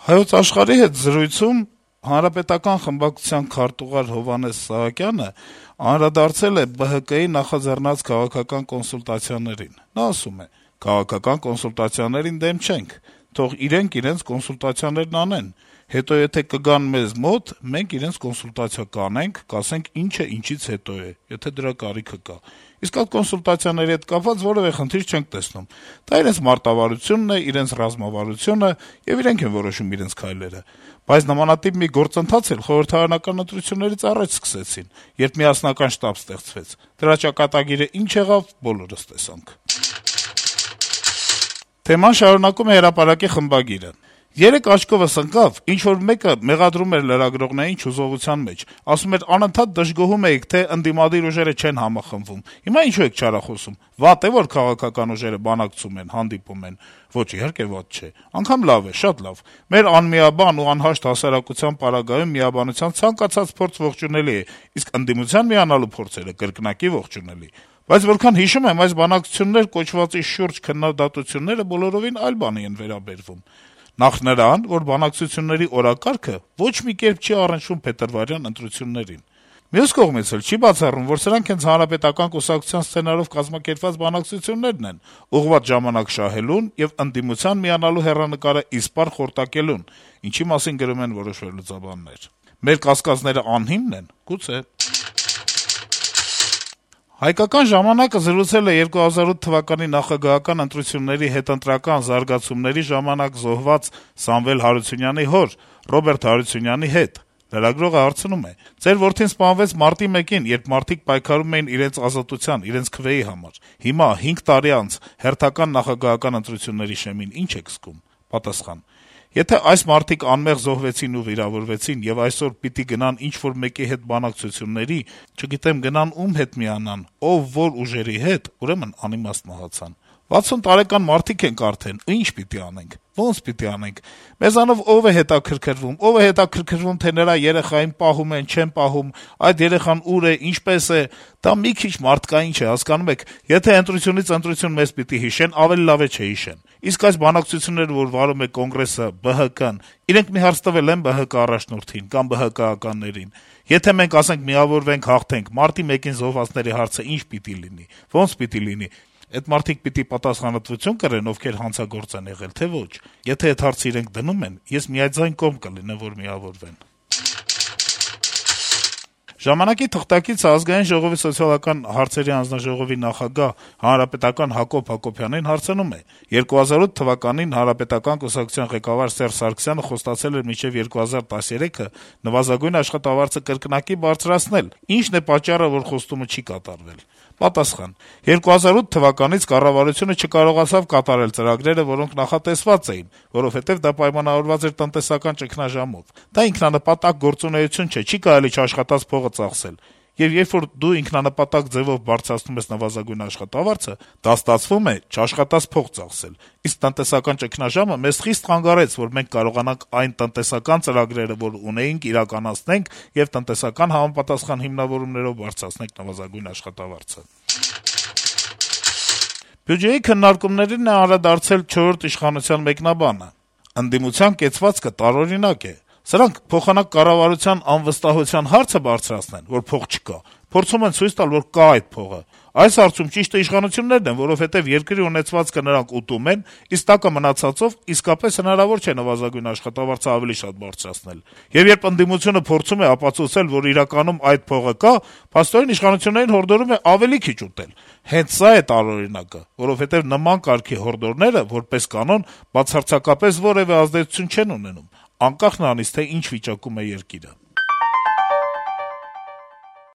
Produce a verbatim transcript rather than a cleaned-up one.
Հայոց աշխարհի հետ զրույցում Հանրապետական խմբակցության քարտուղար Հովհաննես Սահակյանը անդրադարձել է B H K-ի նախաձեռնած քաղաքական կոնսուլտացիաներին: Նա ասում է. - «Քաղաքական կոնսուլտացիաներին դեմ չենք, թող իրենք իրենց կոնսուլտացիաներն անեն, հետո եթե կգան մեզ մոտ, մենք իրենց կոնսուլտացիա կանենք, կասենք ինչը ինչից հետո է, եթե դրա կարիքը կա: Իսկ այդ կոնսուլտացիաների հետ կապված որեւէ խնդիր չենք տեսնում: Դա իրենց մարտավարությունն է, իրենց ռազմավարությունը, եւ իրենք են որոշում իրենց քայլերը: Բայց նմանատիպ մի գործընթաց էլ խորհրդարանական ընտրություններից առաջ սկսեցին, երբ միասնական շտաբ ստեղծվեց: Դրա ճակատագիրը ինչ եղավ, բոլորս տեսանք»: Թեման շարունակում է «Հրապարակ»-ի խմբագիրը. - «Երեկ աչքովս ընկավ, ինչ-որ մեկը մեղադրում էր լրագրողներին չուզողության մեջ, ասում էր անընդհատ դժգոհում էիք, թե ընդդիմադիր ուժերը չեն համախմբվում: Հիմա ինչո՞ւ եք չարախոսում: Վատ է, որ քաղաքական ուժերը բանակցում են, հանդիպում են: Ոչ, իհարկե վատ չէ: Անգամ լավ է, շատ լավ: Մեր անմիաբան ու անհաշտ հասարակության պարագայում միաբանության ցանկացած փորձ ողջունելի է, իսկ ընդդիմության միանալու փորձերը կրկնակի ողջունելի: Բայց որքան հիշում եմ, այս բանակցություններ կոչվածի շուրջ քննադատությունները բոլորովին այլ բանի են վերաբերվում: Նախ նրան, որ բանակցությունների օրակարգը ոչ մի կերպ չի առնչվում փետրվարյան ընտրություններին: Մյուս կողմից էլ չի բացառվում, որ սրանք հենց Հանրապետական կուսակցության սցենարով կազմակերպված բանակցություններն են, ուղղված ժամանակ շահելուն եւ ընդդիմության միանալու հեռանկարը իսպառ խորտակելուն, ինչի մասին գրում են որոշ վերլուծաբաններ: Մեր կասկածները անհիմն են: Գուցե»: «Հայկական ժամանակ»-ը զրուցել է երկու հազար ութ թվականի նախագահական ընտրությունների հետընտրական զարգացումների ժամանակ զոհված Սամվել Հարությունյանի հոր` Ռոբերտ Հարությունյանի հետ: Լրագրողը հարցնում է. - «Ձեր որդին սպանվեց մարտի մեկին, երբ մարդիկ պայքարում էին իրենց ազատության, իրենց քվեի համար: Հիմա, հինգ տարի անց, հերթական նախագահական ընտրությունների շեմին ի՞նչ եք զգում»: Պատասխան. - «Եթե այս մարդիկ անմեղ զոհվեցին ու վիրավորվեցին, եւ այսօր պիտի գնան ինչ-որ մեկի հետ բանակցությունների, չգիտեմ գնան ում հետ միանան, ով որ ուժերի հետ, ուրեմն անիմաստ մահացան: վաթսուն տարեկան մարդիկ ենք արդեն, ու ի՞նչ պիտի անենք: Ո՞նց պիտի անենք: Մեզանով ո՞վ է հետաքրքրվում: Ո՞վ է հետաքրքրվում, թե նրա երեխային պահում են, չեն պահում, այդ երեխան ուր է, ինչպես է: Դա մի քիչ մարդկային չէ, հասկանում եք: Եթե ընտրությունից ընտրություն մեզ պիտի հիշեն, ավելի լավ է չհիշեն: Իսկ այս բանակցությունները, որ վարում է Կոնգրեսը, B H K-ն, իրենք մի հարց տվել են B H K առաջնորդին կամ B H K-ականներին: Եթե մենք ասենք միավորվենք, հաղթենք, մարտի մեկին զոհվածների հարցը ի՞նչ պիտի լինի, ո՞նց պիտի լինի: Էդ մարդիկ պիտի պատասխանատվություն կրեն, ովքեր հանցագործ են եղել, թե ոչ: Եթե էդ հարցը իրենք դնում են, ես միաձայն կողմ կլինեմ, որ միավորվեն»: «Ժամանակ»-ի թղթակիցը Ազգային ժողովի սոցիալական հարցերի հանձնաժողովի նախագահ, հանրապետական Հակոբ Հակոբյանին հարցնում է. - «երկու հազար ութ թվականին Հանրապետական կուսակցության ղեկավար Սերժ Սարգսյանը խոստացել էր մինչեւ երկու հազար տասներեքը նվազագույն աշխատավարձը կրկնակի բարձրացնել: Ի՞նչն է պատճառը, որ խոստումը չի կատարվել»: Պատասխան. - «երկու հազար ութ թվականից կառավարությունը չկարողացավ կատարել ծրագրերը, որոնք նախատեսված էին, որովհետեւ դա պայմանավորված էր տնտեսական ճգնաժամով: Դա ինքնանպատակ գործունեություն չէ, չի կարելի չաշխատած փողը ծախսել: Եվ երբ որ դու ինքնանպատակ ձեւով բարձրացնում ես նվազագույն աշխատավարձը, դա ստացվում է չաշխատած փող ծախսել: Իսկ տնտեսական ճգնաժամը մեզ խիստ խանգարեց, որ մենք կարողանանք այն տնտեսական ծրագրերը, որ ունեինք, իրականացնենք եւ տնտեսական համապատասխան հիմնավորումներով բարձրացնենք նվազագույն աշխատավարձը»: Բյուջեի քննարկումներին է անդրադարձել չորրորդ իշխանության մեկնաբանը. - «Ընդդիմության կեցվածքը տարօրինակ է: Սրանք փոխանակ կառավարության անվստահության հարցը բարձրացնեն, որ փող չկա, փորձում են ցույց տալ, որ կա այդ փողը: Այս հարցում ճիշտը իշխանություններն են, որովհետեւ երկրի ունեցվածքը նրանք ուտում են, իսկ տակը մնացածով իսկապես հնարավոր չէ նվազագույն աշխատավարձը ավելի շատ բարձրացնել: Եվ երբ ընդդիմությունը փորձում է ապացուցել, որ իրականում այդ փողը կա, փաստորեն իշխանություններին հորդորում է ավելի քիչ ուտել: Հենց սա է տարօրինակը, որովհետեւ նման կարգի հորդորները, որպես կանոն, բացարձակապես որեւէ ազդեցություն չեն ունենում, անկախ նրանից, թե ինչ վիճակում է երկիրը»: